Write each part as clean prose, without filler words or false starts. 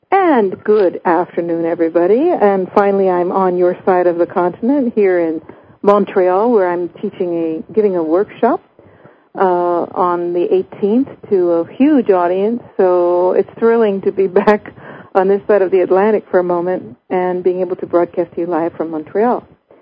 And good afternoon, everybody. And finally, I'm on your side of the continent here in Montreal, where I'm giving a workshop on the 18th to a huge audience. So it's thrilling to be back on this side of the Atlantic for a moment and being able to broadcast to you live from Montreal,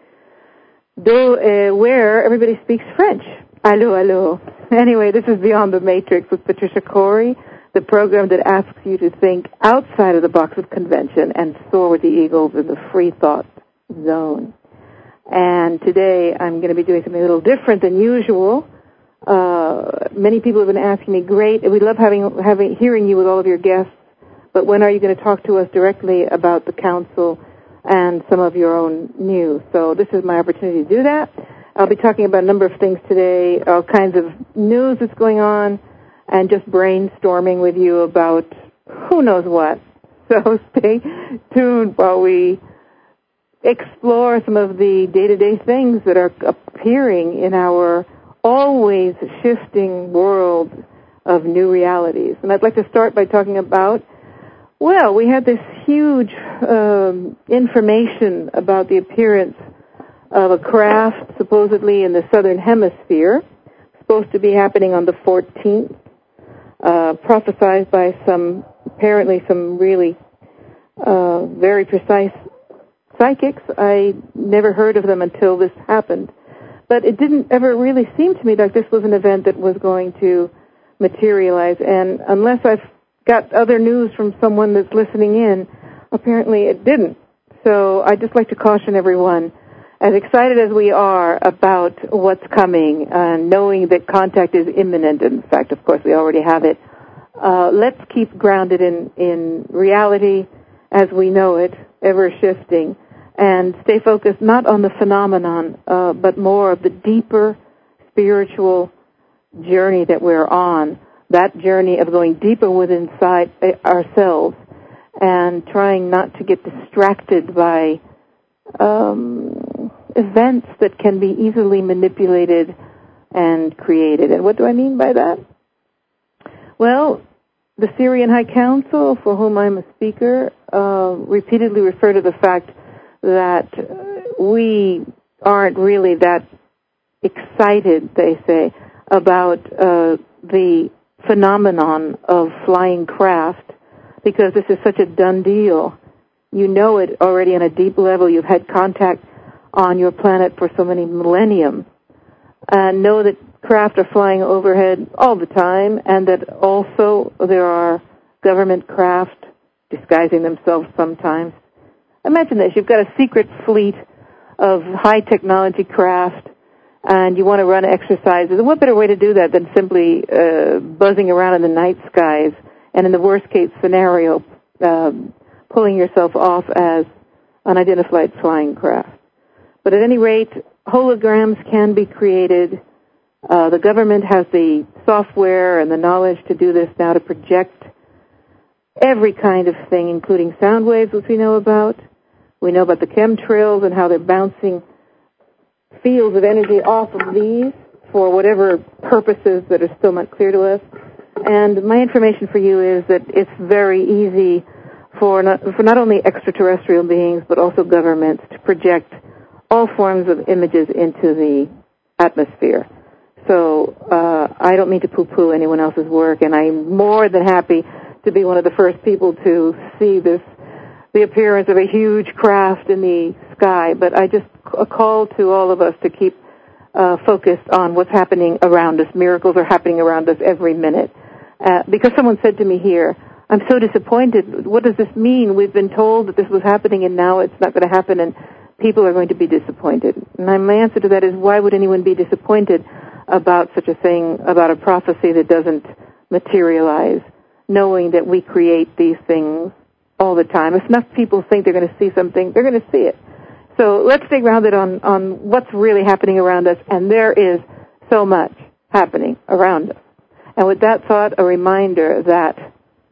where everybody speaks French. Allô, allô. Anyway, this is Beyond the Matrix with Patricia Corey, the program that asks you to think outside of the box of convention and soar with the eagles in the free thought zone. And today I'm going to be doing something a little different than usual. Many people have been asking me, great, we love hearing you with all of your guests, but when are you going to talk to us directly about the council and some of your own news? So this is my opportunity to do that. I'll be talking about a number of things today, all kinds of news that's going on, and just brainstorming with you about who knows what. So stay tuned while we explore some of the day-to-day things that are appearing in our always shifting world of new realities. And I'd like to start by talking about, well, we had this huge information about the appearance of a craft supposedly in the southern hemisphere, supposed to be happening on the 14th. Prophesied by some really very precise psychics. I never heard of them until this happened. But it didn't ever really seem to me like this was an event that was going to materialize. And unless I've got other news from someone that's listening in, apparently it didn't. So I'd just like to caution everyone, as excited as we are about what's coming, knowing that contact is imminent, in fact, of course, we already have it, let's keep grounded in reality as we know it, ever shifting, and stay focused not on the phenomenon, but more of the deeper spiritual journey that we're on, that journey of going deeper within inside ourselves and trying not to get distracted by events that can be easily manipulated and created. And what do I mean by that? Well, the Syrian High Council, for whom I'm a speaker, repeatedly refer to the fact that we aren't really that excited, they say, about the phenomenon of flying craft, because this is such a done deal. You know it already on a deep level. You've had contact on your planet for so many millennium. And know that craft are flying overhead all the time, and that also there are government craft disguising themselves sometimes. Imagine this. You've got a secret fleet of high-technology craft, and you want to run exercises. And what better way to do that than simply buzzing around in the night skies, and in the worst-case scenario, pulling yourself off as unidentified flying craft. But at any rate, holograms can be created. The government has the software and the knowledge to do this now, to project every kind of thing, including sound waves, which we know about. We know about the chemtrails and how they're bouncing fields of energy off of these for whatever purposes that are still not clear to us. And my information for you is that it's very easy for not only extraterrestrial beings, but also governments to project all forms of images into the atmosphere. So I don't mean to poo-poo anyone else's work, and I'm more than happy to be one of the first people to see the appearance of a huge craft in the sky. But I just a call to all of us to keep focused on what's happening around us. Miracles are happening around us every minute. Because someone said to me here, I'm so disappointed. What does this mean? We've been told that this was happening, and now it's not going to happen, and people are going to be disappointed. And my answer to that is, why would anyone be disappointed about such a thing, about a prophecy that doesn't materialize, knowing that we create these things all the time? If enough people think they're going to see something, they're going to see it. So let's stay grounded on what's really happening around us, and there is so much happening around us. And with that thought, a reminder that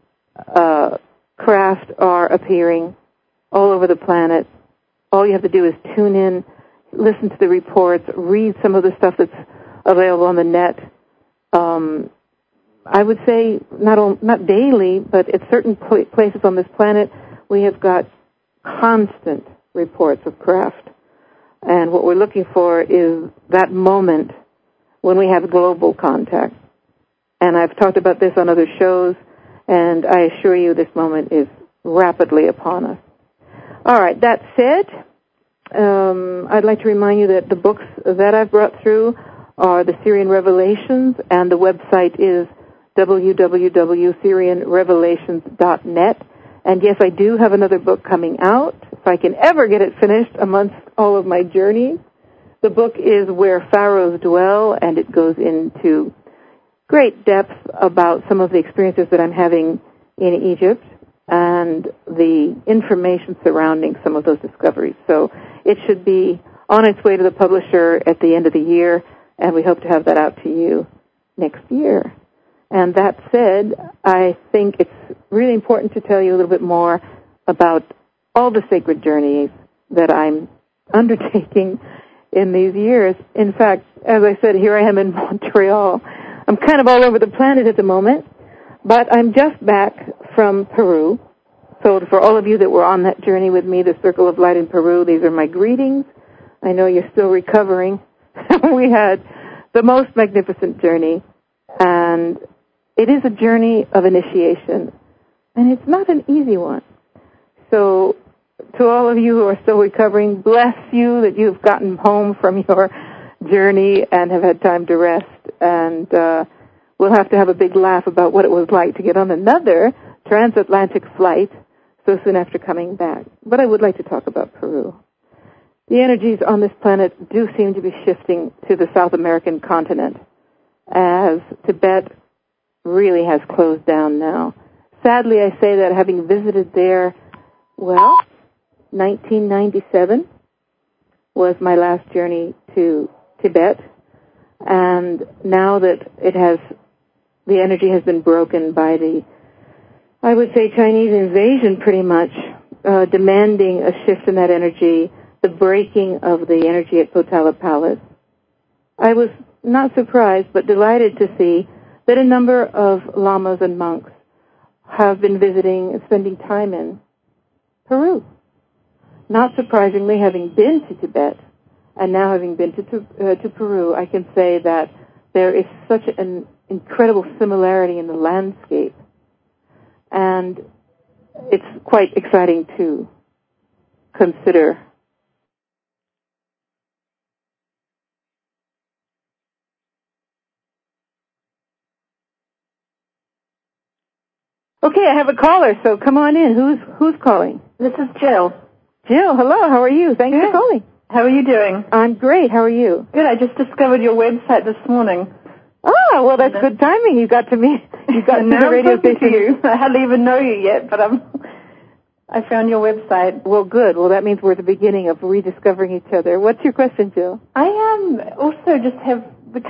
craft are appearing all over the planet. All you have to do is tune in, listen to the reports, read some of the stuff that's available on the net. I would say not daily, but at certain places on this planet, we have got constant reports of craft. And what we're looking for is that moment when we have global contact. And I've talked about this on other shows, and I assure you this moment is rapidly upon us. All right, that said, I'd like to remind you that the books that I've brought through are the Sirian Revelations, and the website is www.sirianrevelations.net. And yes, I do have another book coming out, if I can ever get it finished amongst all of my journeys. The book is Where Pharaohs Dwell, and it goes into great depth about some of the experiences that I'm having in Egypt and the information surrounding some of those discoveries. So it should be on its way to the publisher at the end of the year, and we hope to have that out to you next year. And that said, I think it's really important to tell you a little bit more about all the sacred journeys that I'm undertaking in these years. In fact, as I said, here I am in Montreal. I'm kind of all over the planet at the moment, but I'm just back from Peru. So for all of you that were on that journey with me, the Circle of Light in Peru, these are my greetings. I know you're still recovering. We had the most magnificent journey, and it is a journey of initiation, and it's not an easy one. So to all of you who are still recovering, bless you that you've gotten home from your journey and have had time to rest. And we'll have to have a big laugh about what it was like to get on another transatlantic flight so soon after coming back. But I would like to talk about Peru. The energies on this planet do seem to be shifting to the South American continent, as Tibet really has closed down now. Sadly, I say that having visited there, 1997 was my last journey to Tibet, and now that the energy has been broken by the, I would say, Chinese invasion pretty much, demanding a shift in that energy, the breaking of the energy at Potala Palace. I was not surprised, but delighted to see that a number of lamas and monks have been visiting and spending time in Peru. Not surprisingly, having been to Tibet and now having been to Peru, I can say that there is such an incredible similarity in the landscape, and it's quite exciting to consider. Okay, I have a caller, so come on in. Who's calling? This is Jill. Jill, hello. How are you? Thanks for calling. How are you doing? I'm great. How are you? Good. I just discovered your website this morning. Oh, well, that's good timing. You got to me. You got to the radio station. You. I hardly even know you yet, but I found your website. Well, good. Well, that means we're at the beginning of rediscovering each other. What's your question, Jill? I also just had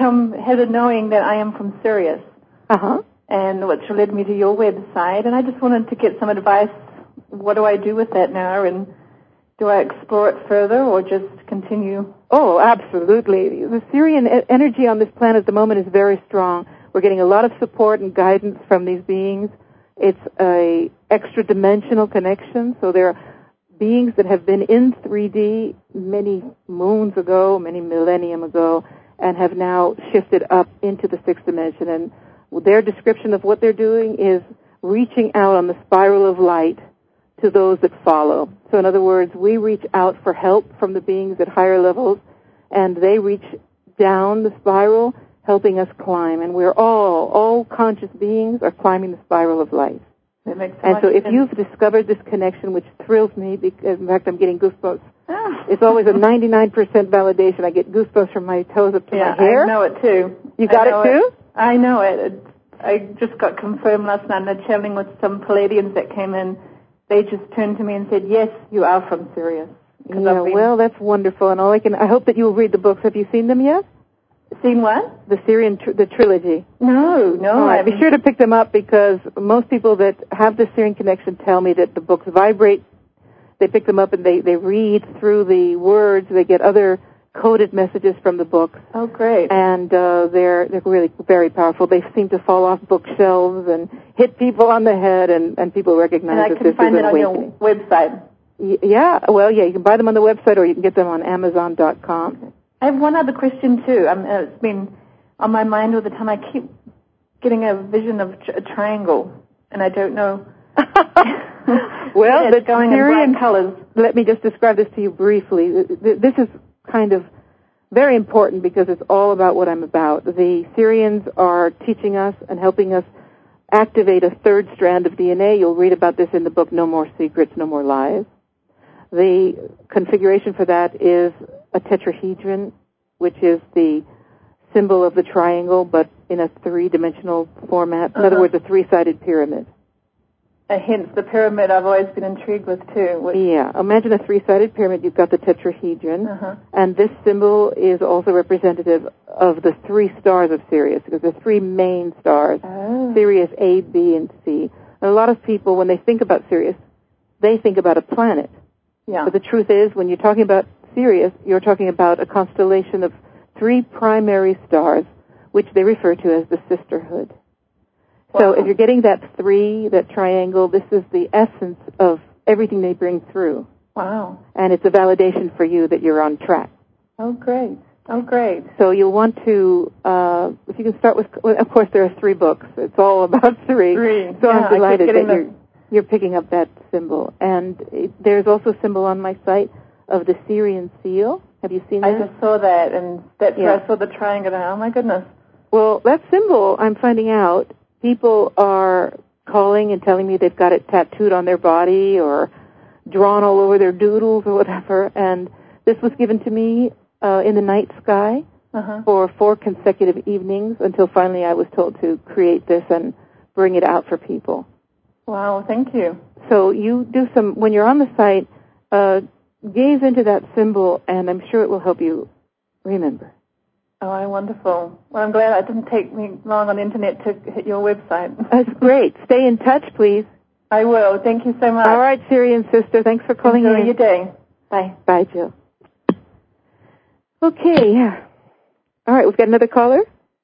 a knowing that I am from Sirius. Uh-huh. And which led me to your website, and I just wanted to get some advice. What do I do with that now, and do I explore it further or just continue? Oh, absolutely. The Sirian energy on this planet at the moment is very strong. We're getting a lot of support and guidance from these beings. It's a extra-dimensional connection, so there are beings that have been in 3D many moons ago, many millennium ago, and have now shifted up into the sixth dimension, and their description of what they're doing is reaching out on the spiral of light to those that follow. So in other words, we reach out for help from the beings at higher levels, and they reach down the spiral, helping us climb. And we're all conscious beings are climbing the spiral of light. That makes and so if you've discovered this connection, which thrills me, because in fact I'm getting goosebumps. It's always a 99% validation. I get goosebumps from my toes up to my hair. I know it too. You got it too? I know it. I just got confirmed last night, and I'm chatting with some Palladians that came in. They just turned to me and said, yes, you are from Sirius. Yeah, well, that's wonderful. And I hope that you'll read the books. Have you seen them yet? Seen what? The Sirian, the trilogy. No. Right, be sure to pick them up, because most people that have the Sirian connection tell me that the books vibrate. They pick them up and they read through the words. They get other coded messages from the books. Oh, great. And they're really very powerful. They seem to fall off bookshelves and hit people on the head, and people recognize that this is an awakening. And I can find it on your website. You can buy them on the website, or you can get them on Amazon.com. I have one other question, too. It's been on my mind all the time. I keep getting a vision of a triangle, and I don't know. Well, it's going in bright colors. Let me just describe this to you briefly. This is kind of very important because it's all about what I'm about. The Sirians are teaching us and helping us activate a third strand of DNA. You'll read about this in the book No More Secrets, No More Lies. The configuration for that is a tetrahedron, which is the symbol of the triangle, but in a three-dimensional format. In other words, a three-sided pyramid. Hence the pyramid I've always been intrigued with, too. Yeah. Imagine a three-sided pyramid. You've got the tetrahedron. And this symbol is also representative of the three stars of Sirius, because there's three main stars, Sirius A, B, and C. And a lot of people, when they think about Sirius, they think about a planet. Yeah. But the truth is, when you're talking about Sirius, you're talking about a constellation of three primary stars, which they refer to as the sisterhood. Wow. So if you're getting that triangle, this is the essence of everything they bring through. Wow. And it's a validation for you that you're on track. Oh, great. Oh, great. So you'll want to, if you can start with, of course, there are 3 books. It's all about 3. So yeah, I'm delighted that you're picking up that symbol. And there's also a symbol on my site of the Sirian seal. Have you seen that? I just saw that, and that's where I saw the triangle. Oh, my goodness. Well, that symbol, I'm finding out, people are calling and telling me they've got it tattooed on their body or drawn all over their doodles or whatever. And this was given to me in the night sky for 4 consecutive evenings until finally I was told to create this and bring it out for people. Wow, thank you. So you do when you're on the site, gaze into that symbol, and I'm sure it will help you remember. Oh, wonderful. Well, I'm glad it didn't take me long on the internet to hit your website. That's great. Stay in touch, please. I will. Thank you so much. All right, Sirian sister. Thanks for calling in. Enjoy your day. Bye. Bye, Jill. Okay. All right, we've got another caller?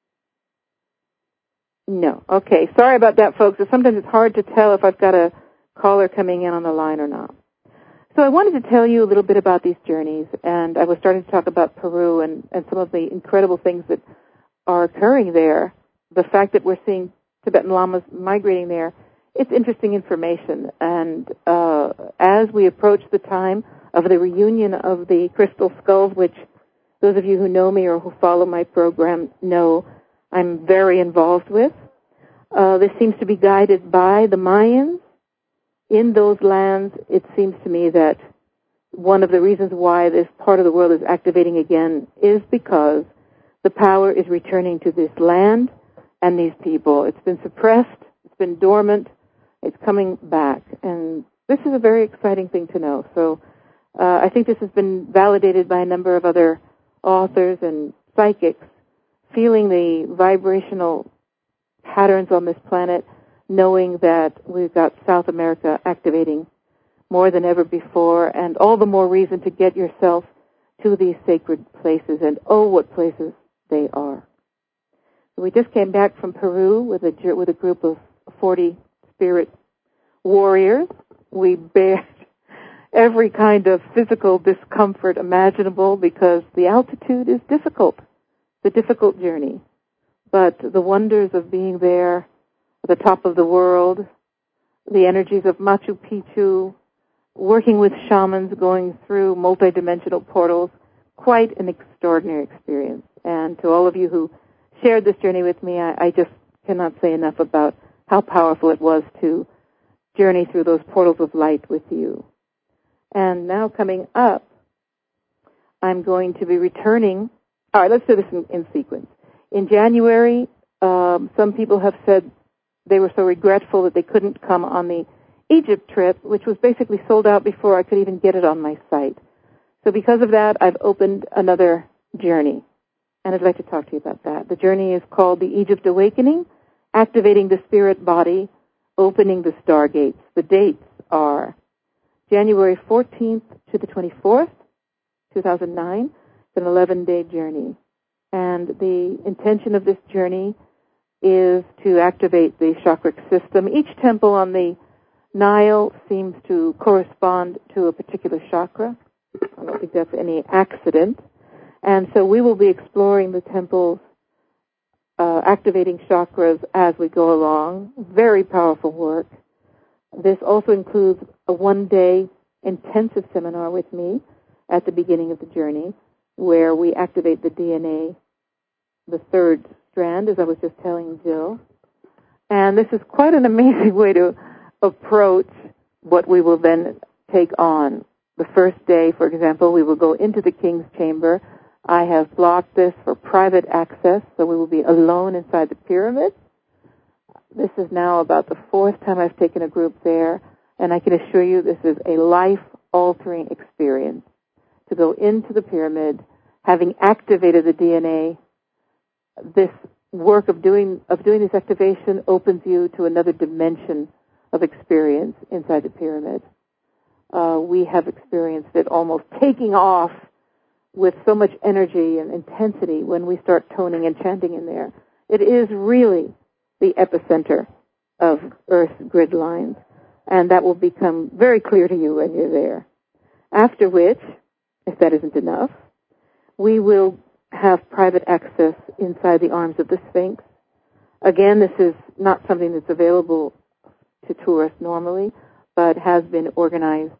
No. Okay. Sorry about that, folks. Sometimes it's hard to tell if I've got a caller coming in on the line or not. So I wanted to tell you a little bit about these journeys, and I was starting to talk about Peru and some of the incredible things that are occurring there. The fact that we're seeing Tibetan Lamas migrating there, it's interesting information. And as we approach the time of the reunion of the crystal skulls, which those of you who know me or who follow my program know I'm very involved with, this seems to be guided by the Mayans. In those lands, it seems to me that one of the reasons why this part of the world is activating again is because the power is returning to this land and these people. It's been suppressed, it's been dormant, it's coming back. And this is a very exciting thing to know. So I think this has been validated by a number of other authors and psychics, feeling the vibrational patterns on this planet, knowing that we've got South America activating more than ever before, and all the more reason to get yourself to these sacred places, and oh, what places they are. We just came back from Peru with a group of 40 spirit warriors. We bared every kind of physical discomfort imaginable because the altitude is difficult. It's a difficult journey. But the wonders of being there at the top of the world, the energies of Machu Picchu, working with shamans, going through multidimensional portals, quite an extraordinary experience. And to all of you who shared this journey with me, I just cannot say enough about how powerful it was to journey through those portals of light with you. And now coming up, I'm going to be returning. All right, let's do this in sequence. In January, some people have said they were so regretful that they couldn't come on the Egypt trip, which was basically sold out before I could even get it on my site. So because of that, I've opened another journey, and I'd like to talk to you about that. The journey is called the Egypt Awakening, Activating the Spirit Body, Opening the Stargates. The dates are January 14th to the 24th, 2009, It's an 11-day journey. And the intention of this journey is to activate the chakric system. Each temple on the Nile seems to correspond to a particular chakra. I don't think that's any accident. And so we will be exploring the temples, activating chakras as we go along. Very powerful work. This also includes a 1-day intensive seminar with me at the beginning of the journey, where we activate the DNA, the third strand, as I was just telling Jill. And this is quite an amazing way to approach what we will then take on. The first day, for example, we will go into the King's Chamber. I have blocked this for private access, so we will be alone inside the pyramid. This is now about the 4th time I've taken a group there, and I can assure you this is a life-altering experience. To go into the pyramid, having activated the DNA, this work of doing this activation opens you to another dimension of experience inside the pyramid. We have experienced it almost taking off with so much energy and intensity when we start toning and chanting in there. It is really the epicenter of Earth's grid lines, and that will become very clear to you when you're there. After which, if that isn't enough, we will have private access inside the arms of the Sphinx. Again, this is not something that's available to tourists normally, but has been organized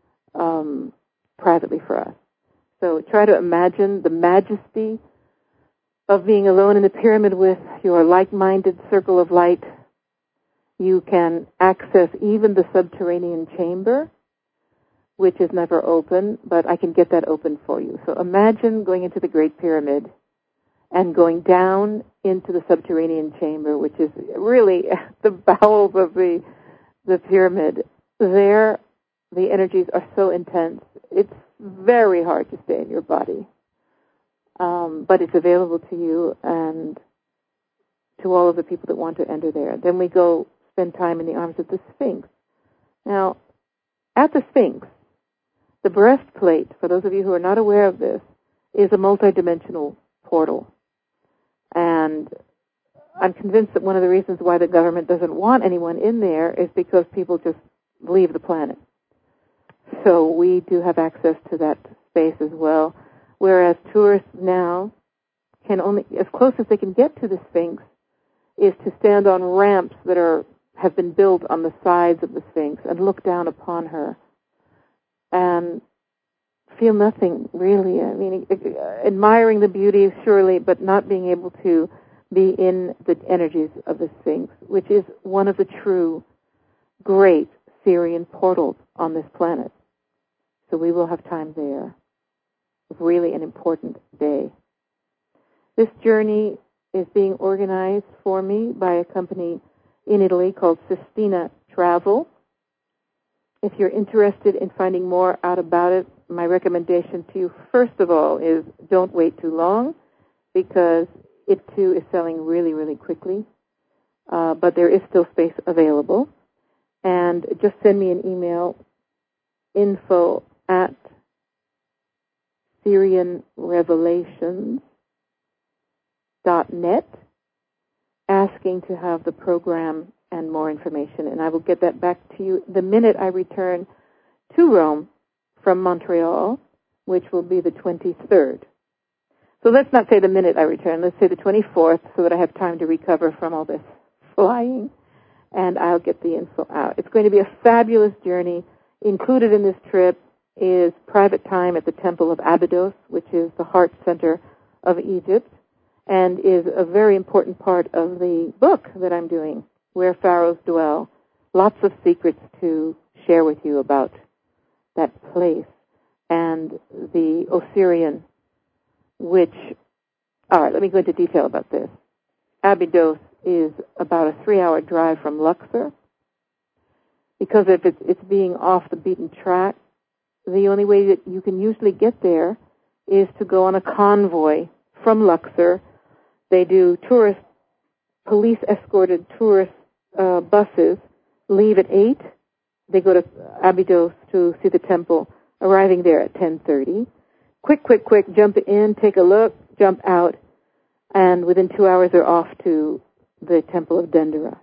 privately for us. So try to imagine the majesty of being alone in the pyramid with your like-minded circle of light. You can access even the subterranean chamber, which is never open, but I can get that open for you. So imagine going into the Great Pyramid and going down into the subterranean chamber, which is really the bowels of the pyramid. There, the energies are so intense. It's very hard to stay in your body. But it's available to you and to all of the people that want to enter there. Then we go spend time in the arms of the Sphinx. Now, at the Sphinx, the breastplate, for those of you who are not aware of this, is a multidimensional portal. And I'm convinced that one of the reasons why the government doesn't want anyone in there is because people just leave the planet. So we do have access to that space as well, whereas tourists now can only, as close as they can get to the Sphinx, is to stand on ramps that have been built on the sides of the Sphinx and look down upon her and feel nothing, really. I mean, admiring the beauty, surely, but not being able to be in the energies of the Sphinx, which is one of the true great Syrian portals on this planet. So we will have time there. Really an important day. This journey is being organized for me by a company in Italy called Sistina Travel. If you're interested in finding more out about it, my recommendation to you, first of all, is don't wait too long, because it too is selling really, really quickly. But there is still space available. And just send me an email, info@SyrianRevelations.net, asking to have the program and more information, and I will get that back to you the minute I return to Rome from Montreal, which will be the 23rd. So let's not say the minute I return, let's say the 24th, so that I have time to recover from all this flying, and I'll get the info out. It's going to be a fabulous journey. Included in this trip is private time at the Temple of Abydos, which is the heart center of Egypt, and is a very important part of the book that I'm doing, Where Pharaohs Dwell. Lots of secrets to share with you about that place. And the Osirian, which, all right, let me go into detail about this. Abydos is about a 3-hour drive from Luxor. Because if it's being off the beaten track, the only way that you can usually get there is to go on a convoy from Luxor. They do police-escorted tourist buses, leave at 8. They go to Abydos to see the temple, arriving there at 10:30. quick, jump in, take a look, jump out, and within 2 hours they're off to the Temple of Dendera.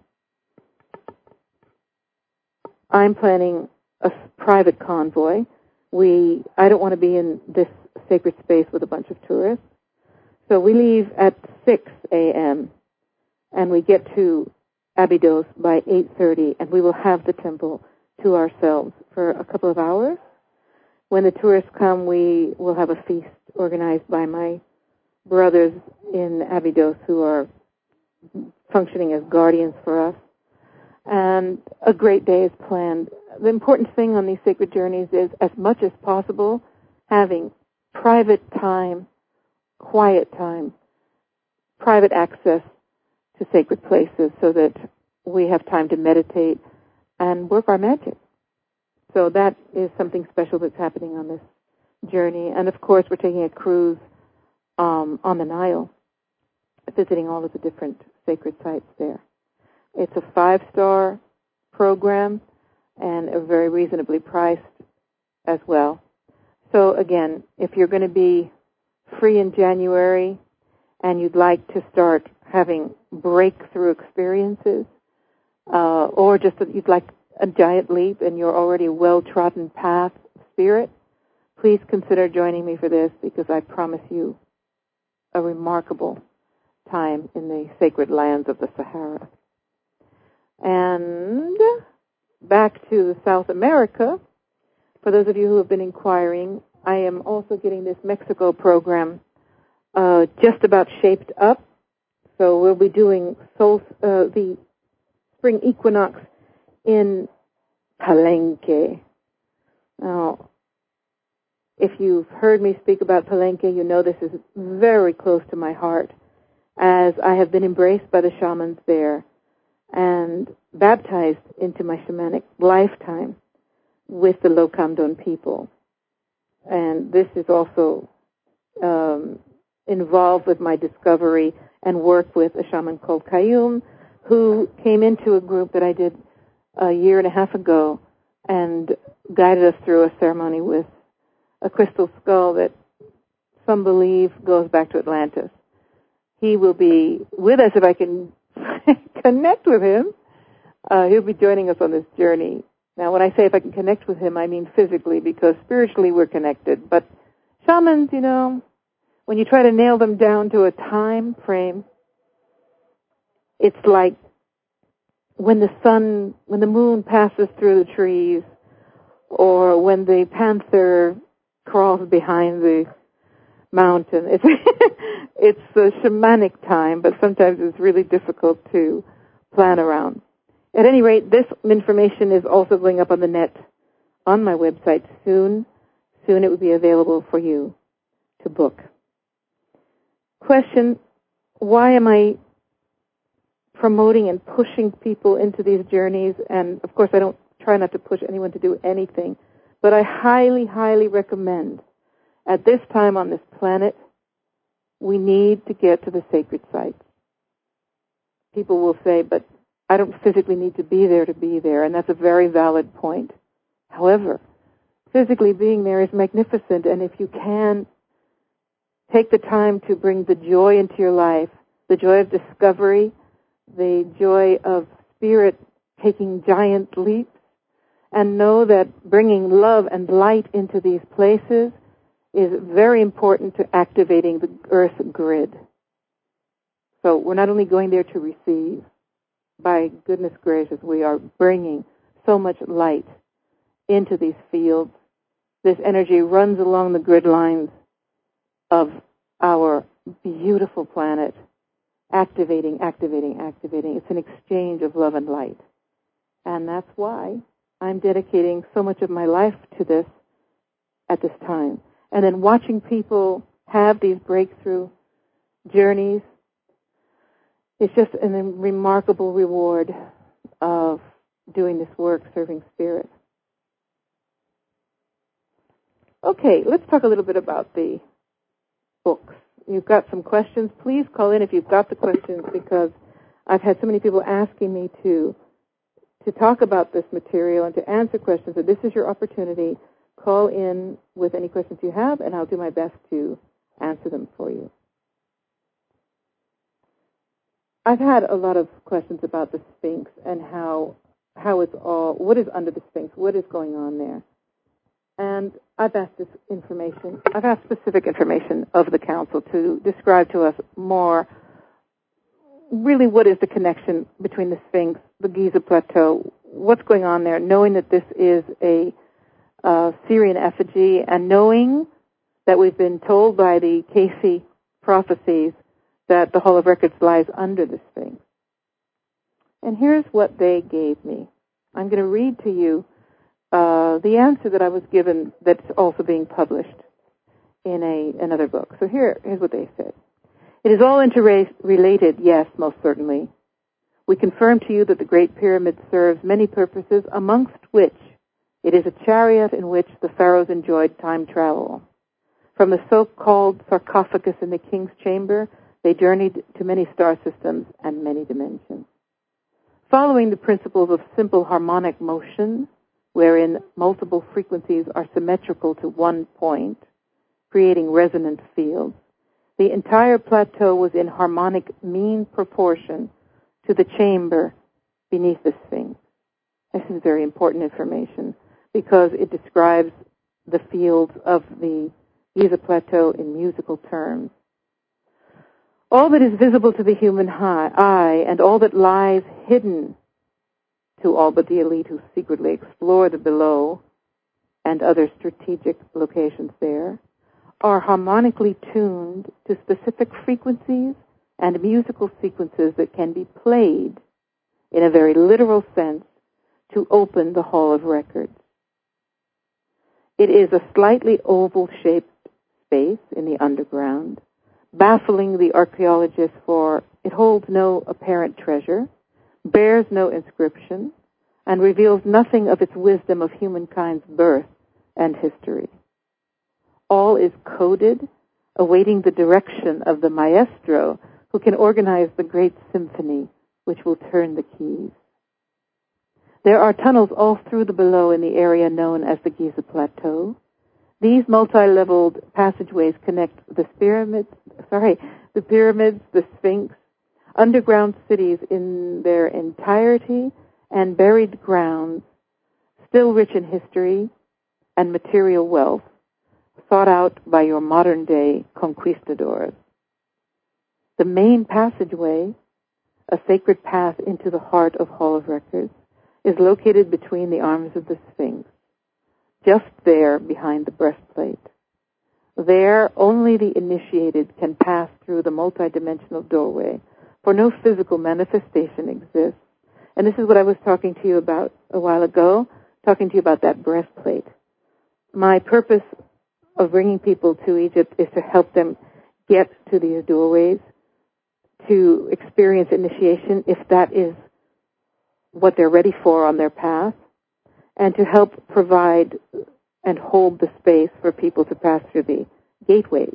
I'm planning a private convoy. I don't want to be in this sacred space with a bunch of tourists. So we leave at 6 a.m. and we get to Abydos by 8:30, and we will have the temple to ourselves for a couple of hours. When the tourists come, we will have a feast organized by my brothers in Abydos who are functioning as guardians for us. And a great day is planned. The important thing on these sacred journeys is, as much as possible, having private time, quiet time, private access to sacred places so that we have time to meditate and work our magic. So that is something special that's happening on this journey. And of course, we're taking a cruise on the Nile, visiting all of the different sacred sites there. It's a 5-star program and a very reasonably priced as well. So again, if you're going to be free in January and you'd like to start having breakthrough experiences, or just that you'd like a giant leap and you're already a well-trodden path of spirit, please consider joining me for this, because I promise you a remarkable time in the sacred lands of the Sahara. And back to South America, for those of you who have been inquiring, I am also getting this Mexico program just about shaped up. So we'll be doing the spring equinox in Palenque. Now, if you've heard me speak about Palenque, you know this is very close to my heart, as I have been embraced by the shamans there and baptized into my shamanic lifetime with the Locamdon people. And this is also involved with my discovery and work with a shaman called Kayum, who came into a group that I did a year and a half ago and guided us through a ceremony with a crystal skull that some believe goes back to Atlantis. He will be with us if I can connect with him. He'll be joining us on this journey. Now, when I say if I can connect with him, I mean physically, because spiritually we're connected. But shamans, you know, when you try to nail them down to a time frame, it's like when the moon passes through the trees, or when the panther crawls behind the mountain. It's a shamanic time, but sometimes it's really difficult to plan around. At any rate, this information is also going up on the net on my website soon. Soon it will be available for you to book. Question, why am I promoting and pushing people into these journeys? And of course I don't try not to push anyone to do anything, but I highly, highly recommend at this time on this planet, we need to get to the sacred sites. People will say, but I don't physically need to be there, and that's a very valid point. However, physically being there is magnificent, and if you can take the time to bring the joy into your life, the joy of discovery, the joy of spirit taking giant leaps, and know that bringing love and light into these places is very important to activating the earth grid. So we're not only going there to receive, by goodness gracious, we are bringing so much light into these fields. This energy runs along the grid lines of our beautiful planet, activating. It's an exchange of love and light. And that's why I'm dedicating so much of my life to this at this time. And then watching people have these breakthrough journeys, it's just a remarkable reward of doing this work, serving spirit. Okay, let's talk a little bit about the books. You've got some questions. Please call in if you've got the questions, because I've had so many people asking me to talk about this material and to answer questions. So this is your opportunity. call in with any questions you have, and I'll do my best to answer them for you. I've had a lot of questions about the Sphinx and how it's all, what is under the Sphinx, what is going on there. And I've asked specific information of the Council to describe to us more really what is the connection between the Sphinx, the Giza Plateau, what's going on there, knowing that this is a Syrian effigy, and knowing that we've been told by the Casey prophecies that the Hall of Records lies under the Sphinx. And here's what they gave me. I'm going to read to you the answer that I was given that's also being published in another book. So here's what they said. It is all interrelated, yes, most certainly. We confirm to you that the Great Pyramid serves many purposes, amongst which it is a chariot in which the pharaohs enjoyed time travel. From the so-called sarcophagus in the king's chamber, they journeyed to many star systems and many dimensions. Following the principles of simple harmonic motion, wherein multiple frequencies are symmetrical to one point, creating resonant fields, the entire plateau was in harmonic mean proportion to the chamber beneath the Sphinx. This is very important information because it describes the fields of the Giza Plateau in musical terms. All that is visible to the human eye and all that lies hidden to all but the elite who secretly explore the below and other strategic locations there are harmonically tuned to specific frequencies and musical sequences that can be played in a very literal sense to open the Hall of Records. It is a slightly oval-shaped space in the underground, baffling the archaeologist, for it holds no apparent treasure, bears no inscription, and reveals nothing of its wisdom of humankind's birth and history. All is coded, awaiting the direction of the maestro who can organize the great symphony which will turn the keys. There are tunnels all through the below in the area known as the Giza Plateau. These multi-leveled passageways connect the pyramids, the Sphinx, underground cities in their entirety, and buried grounds, still rich in history and material wealth, sought out by your modern-day conquistadors. The main passageway, a sacred path into the heart of Hall of Records, is located between the arms of the Sphinx, just there behind the breastplate. There, only the initiated can pass through the multidimensional doorway, for no physical manifestation exists. And this is what I was talking to you about a while ago, talking to you about that breastplate. My purpose of bringing people to Egypt is to help them get to these doorways, to experience initiation, if that is what they're ready for on their path, and to help provide and hold the space for people to pass through the gateways.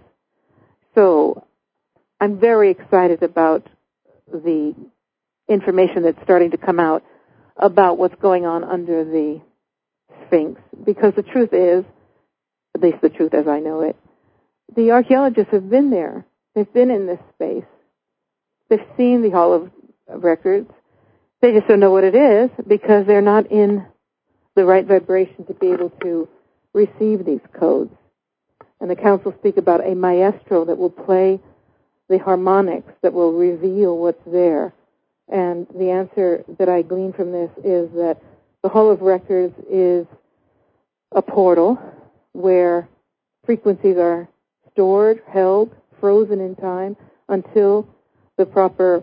So I'm very excited about the information that's starting to come out about what's going on under the Sphinx, because the truth is, at least the truth as I know it, the archaeologists have been there. They've been in this space. They've seen the Hall of Records. They just don't know what it is because they're not in the right vibration to be able to receive these codes. And the council speak about a maestro that will play the harmonics that will reveal what's there. And the answer that I glean from this is that the Hall of Records is a portal where frequencies are stored, held, frozen in time until the proper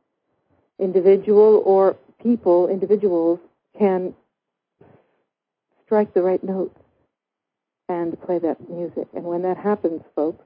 individual or individuals can strike the right notes and play that music. And when that happens, folks,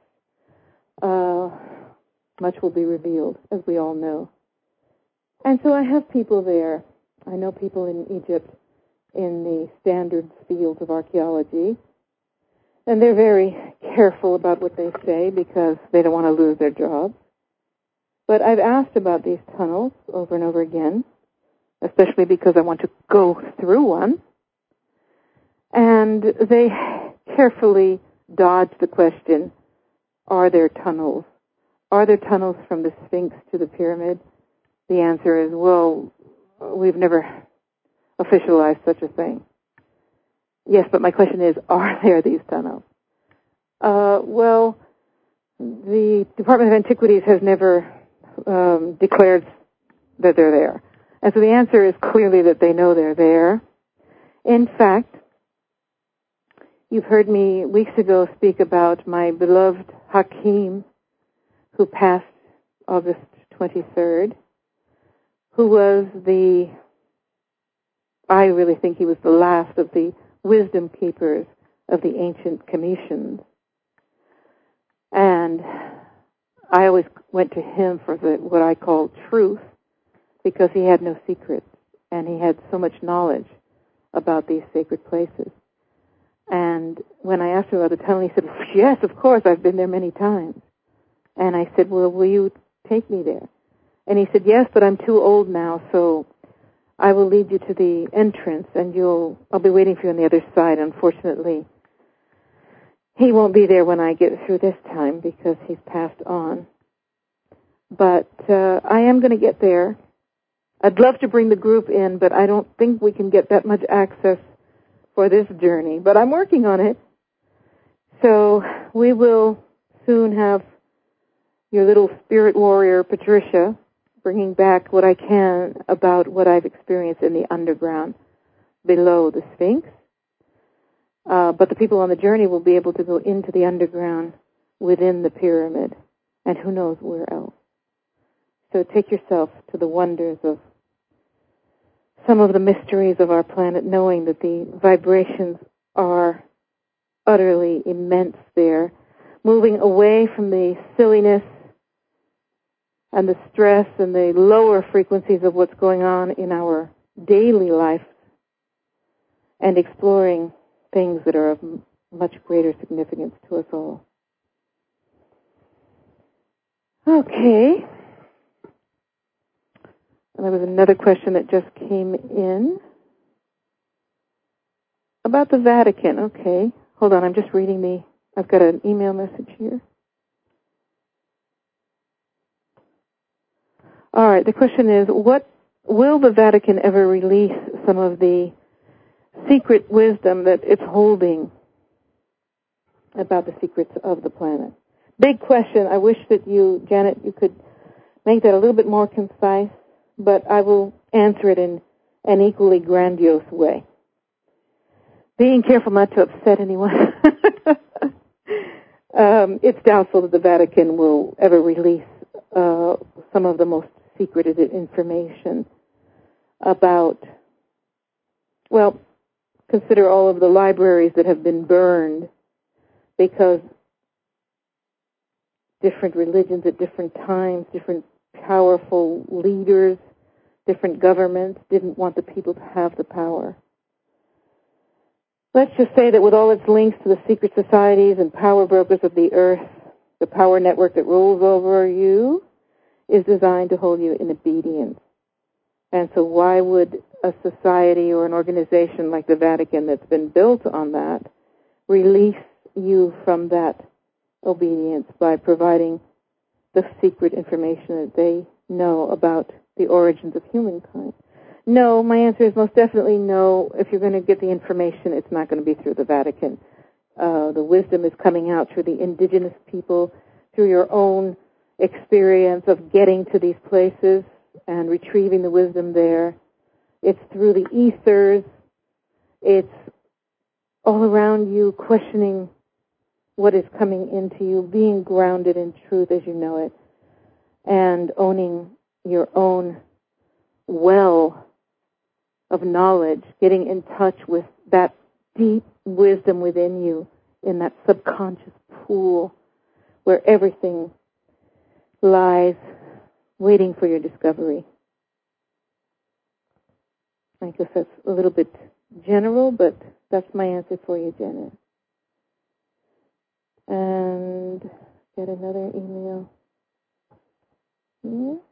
much will be revealed, as we all know. And so I have people there. I know people in Egypt in the standard fields of archaeology, and they're very careful about what they say because they don't want to lose their jobs. But I've asked about these tunnels over and over again, especially because I want to go through one. And they carefully dodged the question, are there tunnels? Are there tunnels from the Sphinx to the pyramid? The answer is, well, we've never officialized such a thing. Yes, but my question is, are there these tunnels? Well, the Department of Antiquities has never declared that they're there. And so the answer is clearly that they know they're there. In fact, you've heard me weeks ago speak about my beloved Hakim, who passed August 23rd, who was I really think he was the last of the wisdom keepers of the ancient Commissions. And I always went to him for what I call truth, because he had no secrets, and he had so much knowledge about these sacred places. And when I asked him about the tunnel, he said, yes, of course, I've been there many times. And I said, well, will you take me there? And he said, yes, but I'm too old now, so I will lead you to the entrance, and I'll be waiting for you on the other side. Unfortunately, he won't be there when I get through this time because he's passed on. But I am going to get there. I'd love to bring the group in, but I don't think we can get that much access for this journey. But I'm working on it. So we will soon have your little spirit warrior, Patricia, bringing back what I can about what I've experienced in the underground below the Sphinx. But the people on the journey will be able to go into the underground within the pyramid, and who knows where else. So take yourself to the wonders of some of the mysteries of our planet, knowing that the vibrations are utterly immense there, moving away from the silliness and the stress and the lower frequencies of what's going on in our daily life, and exploring things that are of much greater significance to us all. Okay. And there was another question that just came in about the Vatican. Okay. Hold on, I'm just reading I've got an email message here. All right, the question is, will the Vatican ever release some of the secret wisdom that it's holding about the secrets of the planet? Big question. I wish that you, Janet, you could make that a little bit more concise, but I will answer it in an equally grandiose way. Being careful not to upset anyone. It's doubtful that the Vatican will ever release some of the most secretive information about, well, consider all of the libraries that have been burned because different religions at different times, different powerful leaders, different governments didn't want the people to have the power. Let's just say that with all its links to the secret societies and power brokers of the earth, the power network that rules over you is designed to hold you in obedience. And so why would a society or an organization like the Vatican that's been built on that release you from that obedience by providing the secret information that they know about the origins of humankind? No, my answer is most definitely no. If you're going to get the information, it's not going to be through the Vatican. The wisdom is coming out through the indigenous people, through your own experience of getting to these places and retrieving the wisdom there. It's through the ethers. It's all around you, questioning what is coming into you, being grounded in truth as you know it, and owning your own well of knowledge, getting in touch with that deep wisdom within you in that subconscious pool where everything lies waiting for your discovery. I guess that's a little bit general, but that's my answer for you, Janet. And get another email here.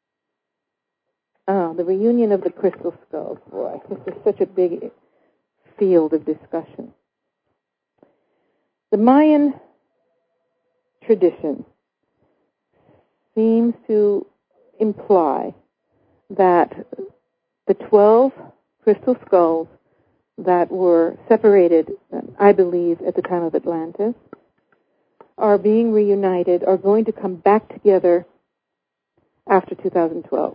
Oh, the reunion of the crystal skulls. Boy, this is such a big field of discussion. The Mayan tradition seems to imply that the 12 crystal skulls that were separated, I believe, at the time of Atlantis, are being reunited, are going to come back together after 2012.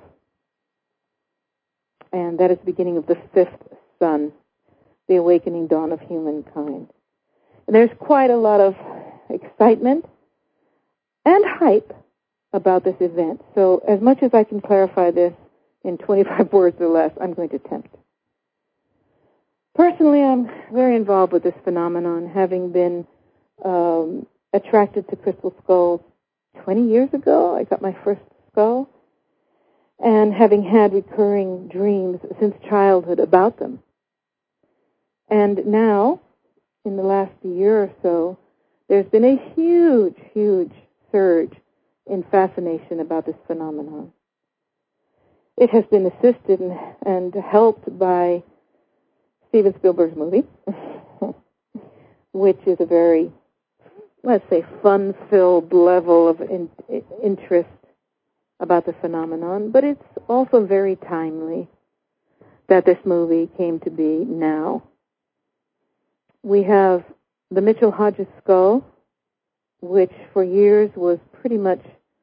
And that is the beginning of the fifth sun, the awakening dawn of humankind. And there's quite a lot of excitement and hype about this event. So as much as I can clarify this in 25 words or less, I'm going to attempt. Personally, I'm very involved with this phenomenon, having been attracted to crystal skulls 20 years ago. I got my first skull, and having had recurring dreams since childhood about them. And now, in the last year or so, there's been a huge, huge surge in fascination about this phenomenon. It has been assisted and helped by Steven Spielberg's movie, which is a very, let's say, fun-filled level of interest about the phenomenon, but it's also very timely that this movie came to be now. We have the Mitchell Hodges skull, which for years was pretty much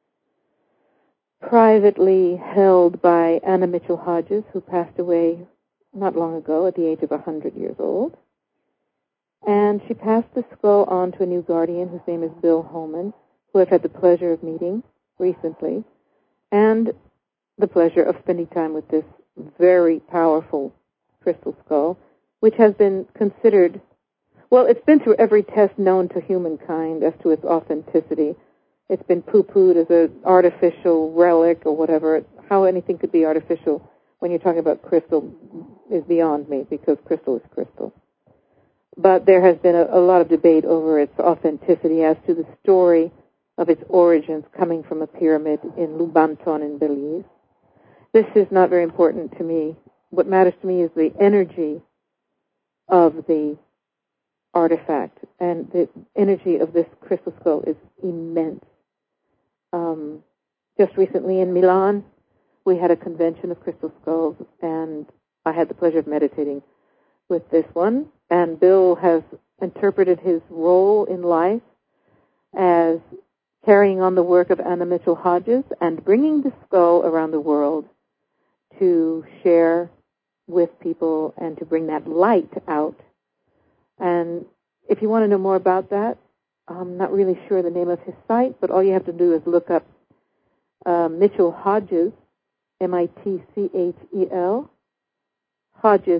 privately held by Anna Mitchell Hodges, who passed away not long ago at the age of 100 years old. And she passed the skull on to a new guardian whose name is Bill Holman, who I've had the pleasure of meeting recently, and the pleasure of spending time with this very powerful crystal skull, which has been considered, well, it's been through every test known to humankind as to its authenticity. It's been poo-pooed as an artificial relic or whatever. How anything could be artificial when you're talking about crystal is beyond me, because crystal is crystal. But there has been a lot of debate over its authenticity as to the story of its origins coming from a pyramid in Lubanton in Belize. This is not very important to me. What matters to me is the energy of the artifact, and the energy of this crystal skull is immense. Just recently in Milan, we had a convention of crystal skulls, and I had the pleasure of meditating with this one. And Bill has interpreted his role in life as carrying on the work of Anna Mitchell Hodges and bringing the skull around the world to share with people and to bring that light out. And if you want to know more about that, I'm not really sure the name of his site, but all you have to do is look up Mitchell Hodges, Mitchel, Hodges,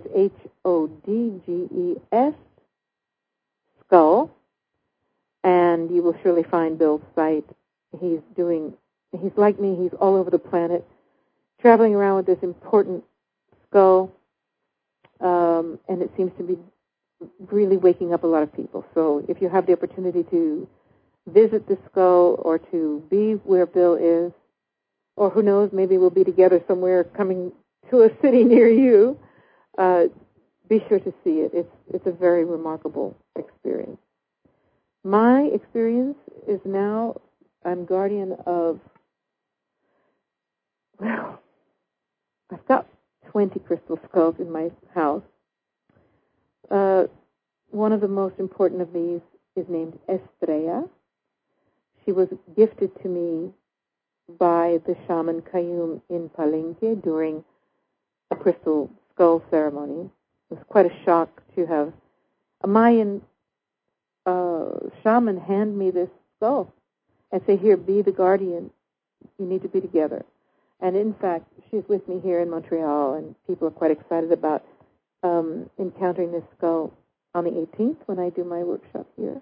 Hodges, skull, and you will surely find Bill's site. He's like me, he's all over the planet, traveling around with this important skull, and it seems to be really waking up a lot of people. So if you have the opportunity to visit the skull or to be where Bill is, or who knows, maybe we'll be together somewhere coming to a city near you, be sure to see it. It's a very remarkable experience. My experience is now I'm guardian of, well, I've got 20 crystal skulls in my house. One of the most important of these is named Estrella. She was gifted to me by the shaman Cayum in Palenque during a crystal skull ceremony. It was quite a shock to have a Mayan shaman hand me this skull and say, here, be the guardian. You need to be together. And in fact, she's with me here in Montreal, and people are quite excited about encountering this skull on the 18th when I do my workshop here.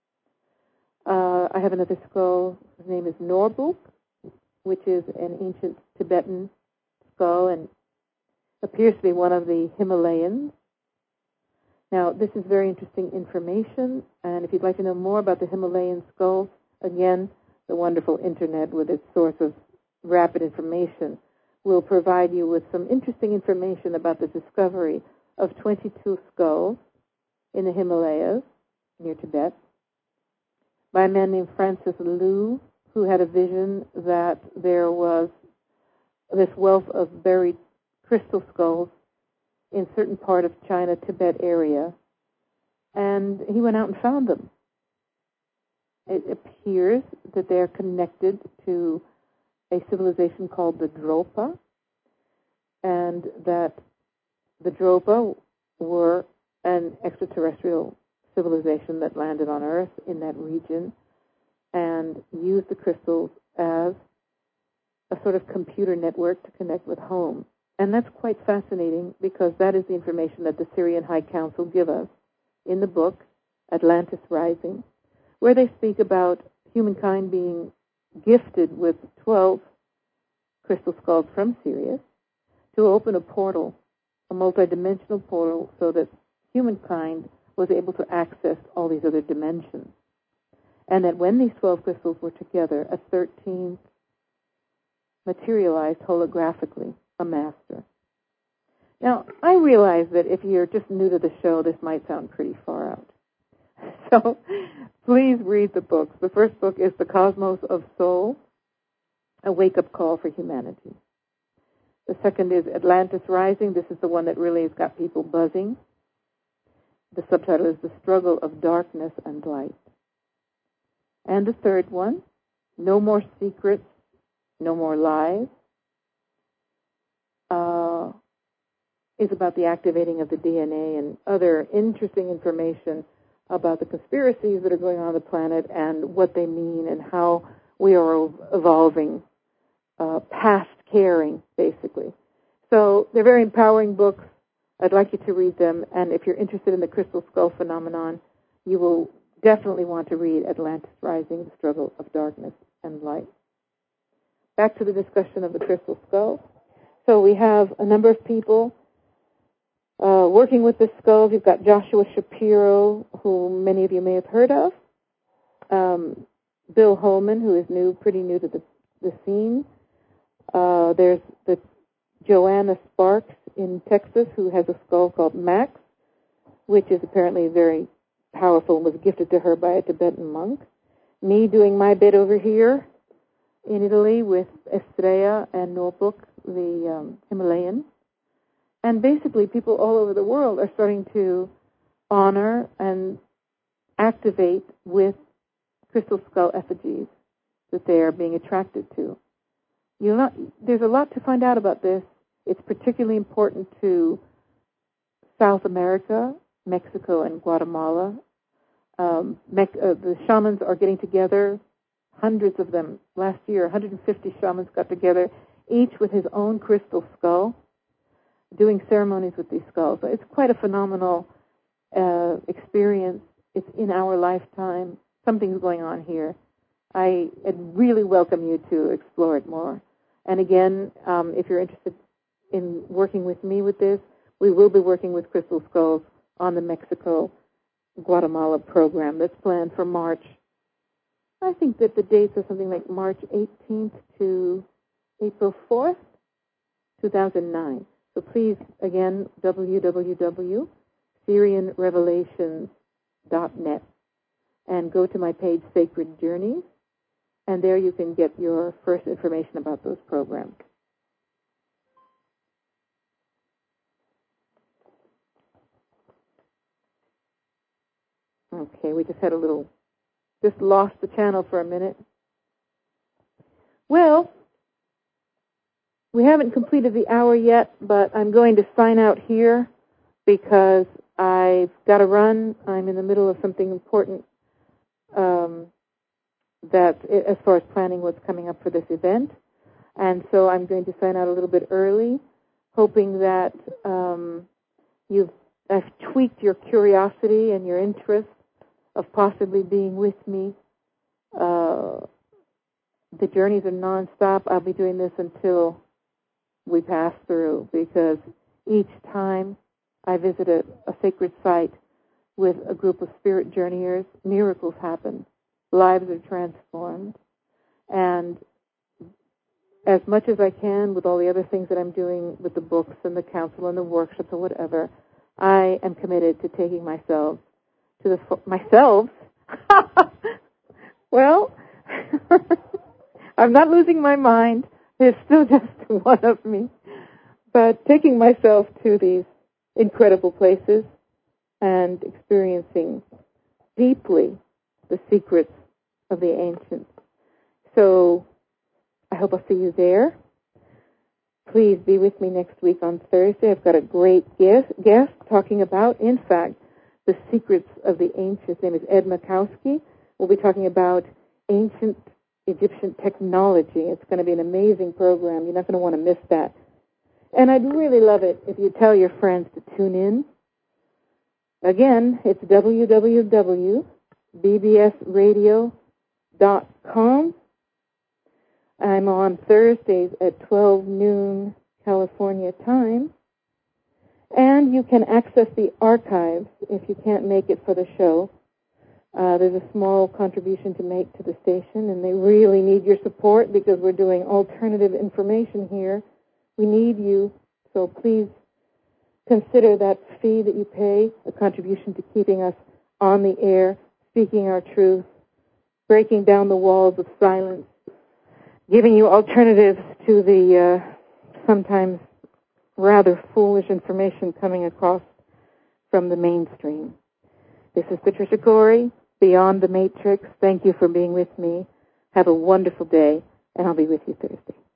I have another skull. His name is Norbuk, which is an ancient Tibetan skull and appears to be one of the Himalayans. Now, this is very interesting information, and if you'd like to know more about the Himalayan skulls, again, the wonderful internet with its source of rapid information will provide you with some interesting information about the discovery of 22 skulls in the Himalayas near Tibet by a man named Francis Liu, who had a vision that there was this wealth of buried crystal skulls in certain part of China, Tibet area, and he went out and found them. It appears that they are connected to a civilization called the Dropa, and that the Dropa were an extraterrestrial civilization that landed on Earth in that region and used the crystals as a sort of computer network to connect with home. And that's quite fascinating because that is the information that the Syrian High Council give us in the book, Atlantis Rising, where they speak about humankind being gifted with 12 crystal skulls from Sirius to open a portal, a multidimensional portal, so that humankind was able to access all these other dimensions. And that when these 12 crystals were together, a 13th materialized holographically, a master. Now, I realize that if you're just new to the show, this might sound pretty far out. So please read the books. The first book is The Cosmos of Soul, a wake-up call for humanity. The second is Atlantis Rising. This is the one that really has got people buzzing. The subtitle is The Struggle of Darkness and Light. And the third one, No More Secrets, No More Lies, is about the activating of the DNA and other interesting information about the conspiracies that are going on the planet and what they mean and how we are evolving past caring, basically. So they're very empowering books. I'd like you to read them. And if you're interested in the crystal skull phenomenon, you will definitely want to read Atlantis Rising, The Struggle of Darkness and Light. Back to the discussion of the crystal skull. So we have a number of people working with the skulls. You've got Joshua Shapiro, who many of you may have heard of. Bill Holman, who is pretty new to the scene. There's the Joanna Sparks in Texas, who has a skull called Max, which is apparently very powerful and was gifted to her by a Tibetan monk. Me doing my bit over here in Italy with Estrella and Notebook, the Himalayan. And basically people all over the world are starting to honor and activate with crystal skull effigies that they are being attracted to. There's a lot to find out about this. It's particularly important to South America, Mexico, and Guatemala. The shamans are getting together, hundreds of them. Last year, 150 shamans got together, each with his own crystal skull, doing ceremonies with these skulls. So it's quite a phenomenal experience. It's in our lifetime. Something's going on here. I really welcome you to explore it more. And again, if you're interested in working with me with this, we will be working with crystal skulls on the Mexico-Guatemala program that's planned for March. I think that the dates are something like March 18th to April 4th, 2009. So please, again, www.syrianrevelations.net and go to my page, Sacred Journeys, and there you can get your first information about those programs. Okay, we just lost the channel for a minute. Well, we haven't completed the hour yet, but I'm going to sign out here because I've got to run. I'm in the middle of something important as far as planning what's coming up for this event. And so I'm going to sign out a little bit early, hoping that I've tweaked your curiosity and your interest of possibly being with me. The journeys are nonstop. I'll be doing this until we pass through, because each time I visit a sacred site with a group of spirit journeyers, miracles happen. Lives are transformed. And as much as I can, with all the other things that I'm doing with the books and the council and the workshops or whatever, I am committed to taking myself to the myself. Well, I'm not losing my mind. There's still just one of me. But taking myself to these incredible places and experiencing deeply the secrets of the ancients. So I hope I'll see you there. Please be with me next week on Thursday. I've got a great guest talking about, in fact, the secrets of the ancients. His name is Ed Makowski. We'll be talking about ancient Egyptian technology. It's going to be an amazing program. You're not going to want to miss that. And I'd really love it if you tell your friends to tune in. Again, it's www.bbsradio.com. I'm on Thursdays at 12 noon California time. And you can access the archives if you can't make it for the show. There's a small contribution to make to the station, and they really need your support because we're doing alternative information here. We need you, so please consider that fee that you pay a contribution to keeping us on the air, speaking our truth, breaking down the walls of silence, giving you alternatives to the sometimes rather foolish information coming across from the mainstream. This is Patricia Corey, Beyond the Matrix. Thank you for being with me. Have a wonderful day, and I'll be with you Thursday.